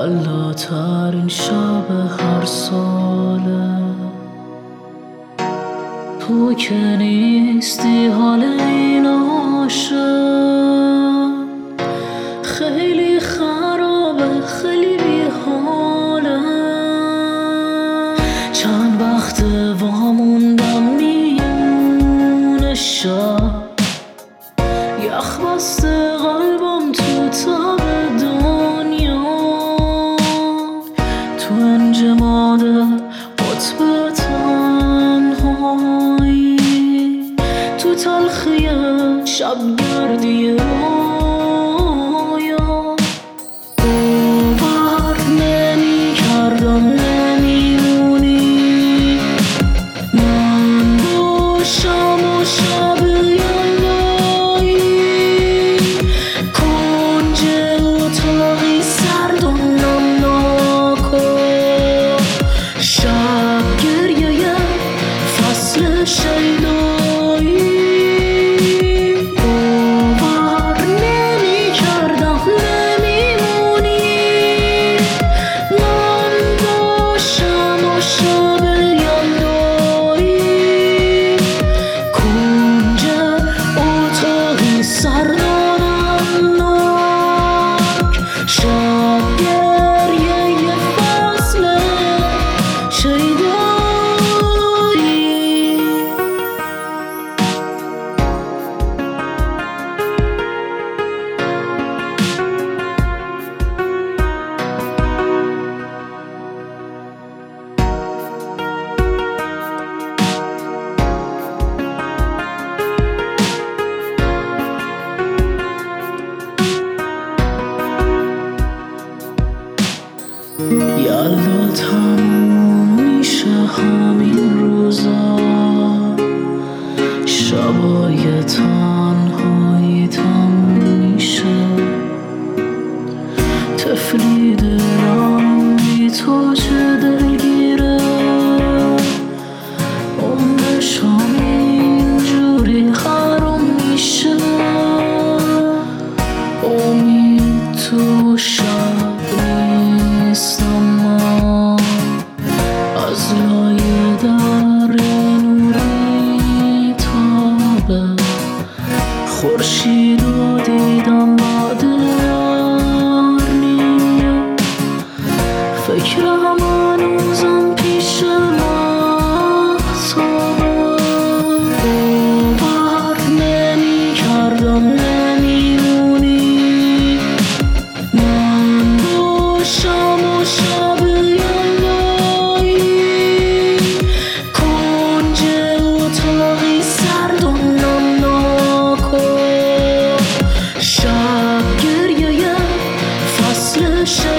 یلا ترین شب هر ساله، تو که نیستی حال این عاشق خیلی خرابه، خیلی بیحاله. چند وقت واموندم میونه شب، یخ بسته قلبم تو تب دنیا، تو انجماد قطب تنهایی، تو تلخی شبگردی رویا. باور نمی کردم نمیمونی، من باشم و شب یلایی، کنج اتاقی سرد و نمناک و شب گریه فصل شیدایی. باور نمی کردم نمیمونی، من باشم و شب یلایی، کنج اتاقی سرد و نمناک، شب گریه فصل شیدایی. یلا تموم میشه همین روزا، شبای تنهایی تموم میشه، طفلی دلم بی تو چه دلگیره، عمرش همینجوری حرام میشه. امید تو شب نیستم من، از لای در نوری تابه، خورشید رو دیدم بعد قرنی، فکرم هنوزم پیش مهتابه. باور نمی کردم نمیمونی، من باشم و شب یلایی، کنج اتاقی سرد و نمناک و شب گریه فصل شب